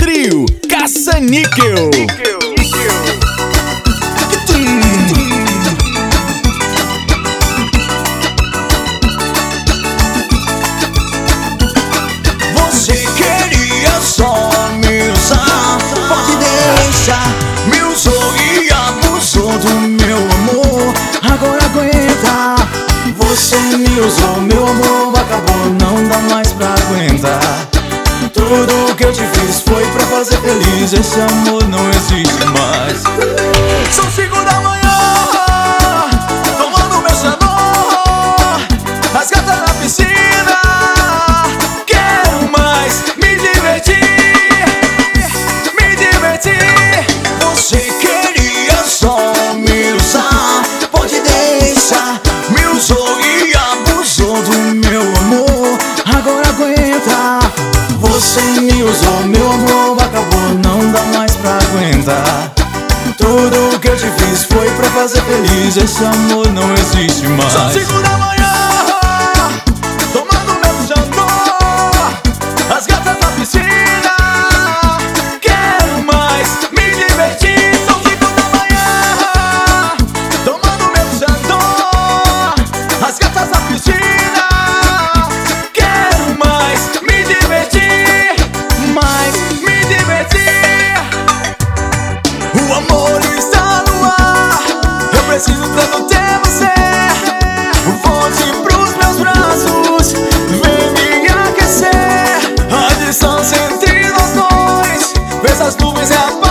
Trio Caça-Níquel. Você queria só me usar, pode deixar. Me usou e abusou do meu amor. Agora aguenta. Você me usou, meu amor acabou, não dá mais pra aguentar. Tudo que eu te fiz foi pra fazer feliz, esse amor não existe mais. São 5 da manhã, tomando meu sabor, as gatas na piscina. Quero mais me divertir, me divertir. Você queria só me usar, pode deixar. Me usou e abusou do meu amor. Agora aguenta. Você me usou, meu amor acabou, não dá mais pra aguentar. Tudo que eu te fiz foi pra fazer feliz, esse amor não existe mais. São 5 da manhã, tomando meu jantar, as gatas na piscina. Quero mais me divertir. São 5 da manhã, tomando meu jantar, as gatas na piscina. Quero mais me divertir, mais me divertir. O amor está no ar, eu preciso tanto ter você. Volte pros meus braços, vem me aquecer. A distância entre nós dois, vê essas nuvens e a